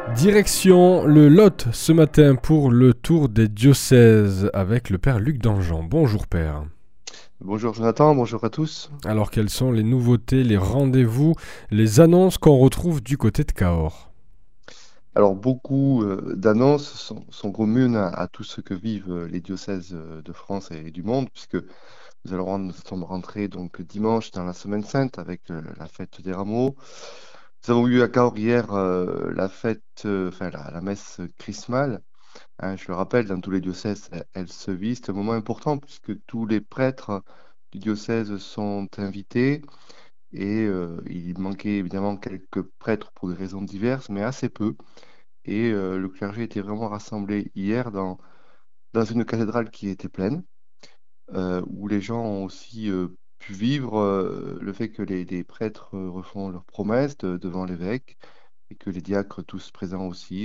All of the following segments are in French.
Direction le Lot ce matin pour le tour des diocèses avec le Père Luc Dangean. Bonjour Père. Bonjour Jonathan, bonjour à tous. Alors quelles sont les nouveautés, les rendez-vous, les annonces qu'on retrouve du côté de Cahors? Alors beaucoup d'annonces sont communes à tout ce que vivent les diocèses de France et du monde, puisque nous sommes rentrés donc dimanche dans la Semaine Sainte avec la fête des Rameaux. Nous avons eu à Cahors hier la fête, enfin la messe chrismale. Hein, je le rappelle, dans tous les diocèses, elle se vit. C'est un moment important puisque tous les prêtres du diocèse sont invités. Et il manquait évidemment quelques prêtres pour des raisons diverses, mais assez peu. Et le clergé était vraiment rassemblé hier dans une cathédrale qui était pleine, où les gens ont aussi pu vivre le fait que les prêtres refont leurs promesses devant l'évêque et que les diacres, tous présents aussi,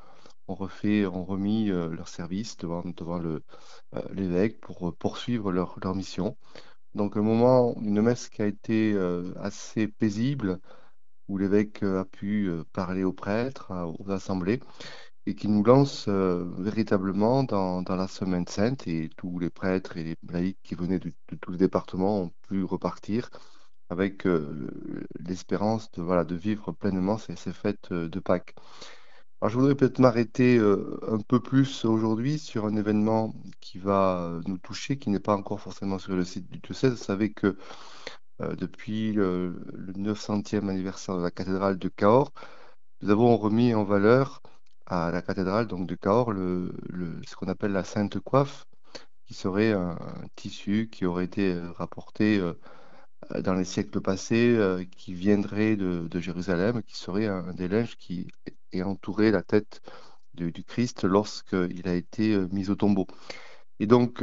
ont remis leur service devant l'évêque pour poursuivre leur mission. Donc un moment, une messe qui a été assez paisible, où l'évêque a pu parler aux prêtres, aux assemblées, et qui nous lance véritablement dans la Semaine Sainte, et tous les prêtres et les laïcs qui venaient de tous les départements ont pu repartir avec l'espérance voilà, de vivre pleinement ces fêtes de Pâques. Alors, je voudrais peut-être m'arrêter un peu plus aujourd'hui sur un événement qui va nous toucher, qui n'est pas encore forcément sur le site du diocèse. Vous savez que depuis le 900e anniversaire de la cathédrale de Cahors, nous avons remis en valeur à la cathédrale donc, de Cahors ce qu'on appelle la Sainte Coiffe, qui serait un tissu qui aurait été rapporté dans les siècles passés, qui viendrait de Jérusalem, qui serait un des linges qui est entouré la tête du Christ lorsqu'il a été mis au tombeau. Et donc,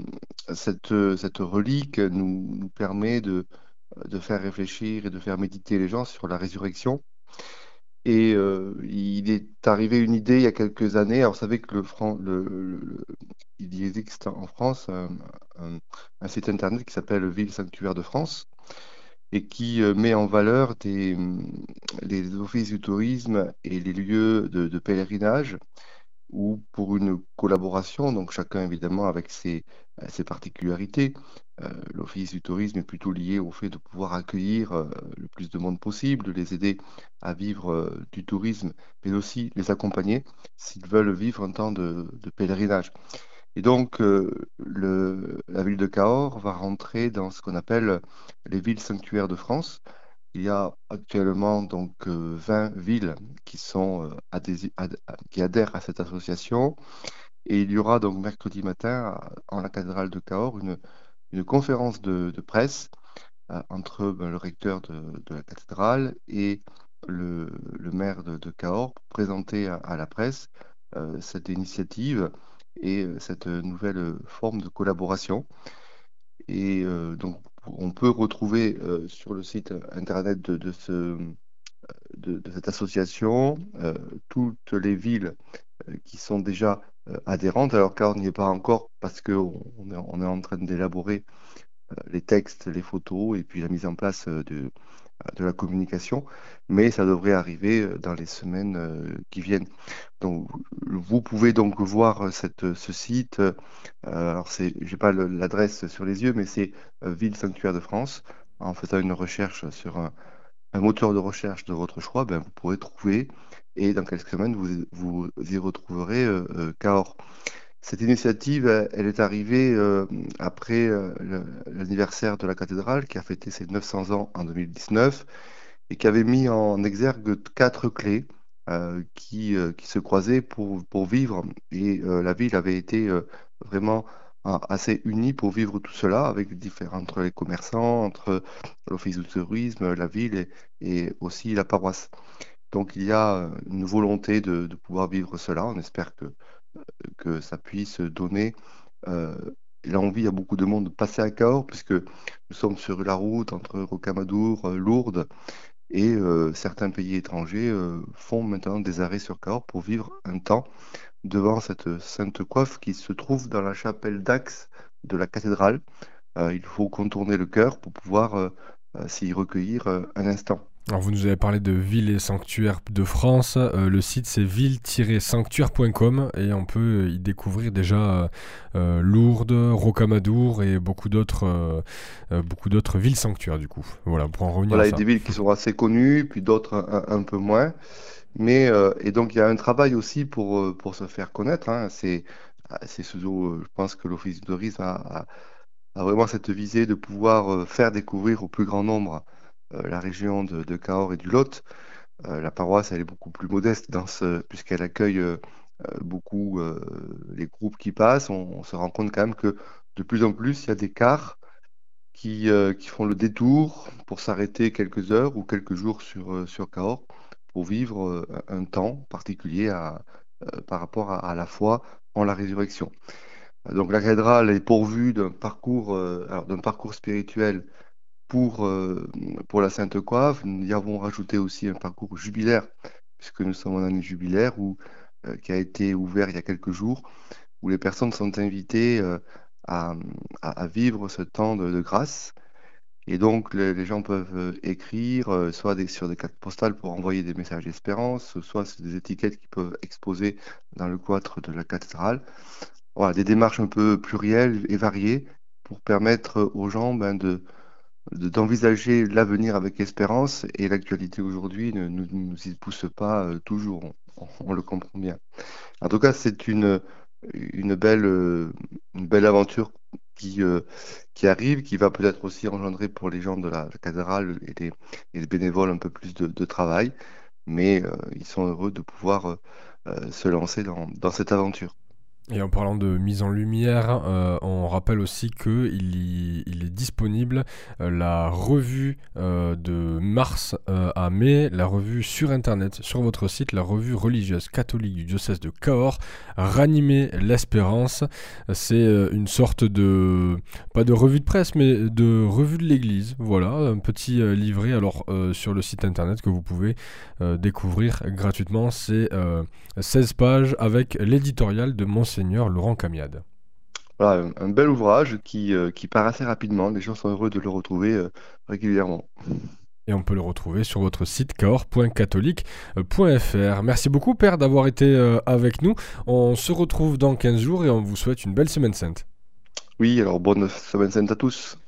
cette relique nous permet de faire réfléchir et de faire méditer les gens sur la résurrection. Et il est arrivé une idée il y a quelques années. Alors, vous savez que il y existe en France un- un site internet qui s'appelle Ville Sanctuaire de France et qui met en valeur les offices du tourisme et les lieux de pèlerinage ou pour une collaboration, donc chacun évidemment avec ses particularités. L'Office du tourisme est plutôt lié au fait de pouvoir accueillir le plus de monde possible, de les aider à vivre du tourisme, mais aussi les accompagner s'ils veulent vivre un temps de pèlerinage. Et donc, la ville de Cahors va rentrer dans ce qu'on appelle les villes sanctuaires de France. Il y a actuellement donc 20 villes qui sont qui adhèrent à cette association. Et il y aura donc mercredi matin en la cathédrale de Cahors une conférence de presse entre le recteur de la cathédrale et le maire de Cahors pour présenter à la presse cette initiative et cette nouvelle forme de collaboration. Et donc, on peut retrouver sur le site internet de cette association toutes les villes qui sont déjà adhérentes. Alors, car on n'y est pas encore parce on est en train d'élaborer les textes, les photos et puis la mise en place de la communication, mais ça devrait arriver dans les semaines qui viennent. Donc, vous pouvez donc voir ce site. Alors, j'ai pas l'adresse sur les yeux, mais c'est Ville Sanctuaire de France. En faisant une recherche sur un moteur de recherche de votre choix, ben, vous pourrez trouver, et dans quelques semaines, vous y retrouverez Cahors. Cette initiative, elle est arrivée après l'anniversaire de la cathédrale qui a fêté ses 900 ans en 2019 et qui avait mis en exergue quatre clés qui se croisaient pour vivre. Et la ville avait été vraiment assez unie pour vivre tout cela, entre les commerçants, entre l'office du tourisme, la ville et aussi la paroisse. Donc il y a une volonté de pouvoir vivre cela. On espère que ça puisse donner euh, l'envie à beaucoup de monde de passer à Cahors, puisque nous sommes sur la route entre Rocamadour, Lourdes, et certains pays étrangers font maintenant des arrêts sur Cahors pour vivre un temps devant cette sainte coiffe qui se trouve dans la chapelle d'axe de la cathédrale. Il faut contourner le chœur pour pouvoir s'y recueillir un instant. Alors vous nous avez parlé de villes et sanctuaires de France. Le site c'est ville-sanctuaire.com et on peut y découvrir déjà Lourdes, Rocamadour et beaucoup d'autres villes sanctuaires du coup. Voilà, pour en revenir à Voilà, il y a ça. des villes qui sont assez connues, puis d'autres un peu moins. Et donc, il y a un travail aussi pour se faire connaître, hein. C'est je pense que l'Office du tourisme a vraiment cette visée de pouvoir faire découvrir au plus grand nombre la région de Cahors et du Lot. La paroisse, elle est beaucoup plus modeste puisqu'elle accueille beaucoup les groupes qui passent. On se rend compte quand même que de plus en plus, il y a des cars qui font le détour pour s'arrêter quelques heures ou quelques jours sur Cahors pour vivre un temps particulier par rapport à la foi en la résurrection. Donc la cathédrale est pourvue d'un parcours spirituel pour, euh, pour la Sainte Coiffe. Nous y avons rajouté aussi un parcours jubilaire, puisque nous sommes en année jubilaire, qui a été ouvert il y a quelques jours, où les personnes sont invitées à, à vivre ce temps de grâce. Et donc, les gens peuvent écrire soit sur des cartes postales pour envoyer des messages d'espérance, soit sur des étiquettes qu'ils peuvent exposer dans le cloître de la cathédrale. Voilà, des démarches un peu plurielles et variées pour permettre aux gens d'envisager l'avenir avec espérance. Et l'actualité aujourd'hui ne nous y pousse pas toujours, on le comprend bien. En tout cas, c'est une belle, euh, une belle aventure qui, euh, qui arrive, qui va peut-être aussi engendrer pour les gens de la cathédrale et les bénévoles un peu plus de travail, mais ils sont heureux de pouvoir se lancer dans cette aventure. Et en parlant de mise en lumière, on rappelle aussi qu'il est disponible la revue de mars à mai, la revue sur internet, sur votre site, la revue religieuse catholique du diocèse de Cahors, Ranimer l'espérance. C'est une sorte de, pas de revue de presse, mais de revue de l'église. Voilà, un petit livret alors sur le site internet que vous pouvez découvrir gratuitement. C'est 16 pages avec l'éditorial de Monseigneur Laurent Camiade. Voilà, un bel ouvrage qui part assez rapidement. Les gens sont heureux de le retrouver régulièrement. Et on peut le retrouver sur votre site cahors.catholique.fr. Merci beaucoup, Père, d'avoir été avec nous. On se retrouve dans 15 jours et on vous souhaite une belle semaine sainte. Oui, alors bonne semaine sainte à tous.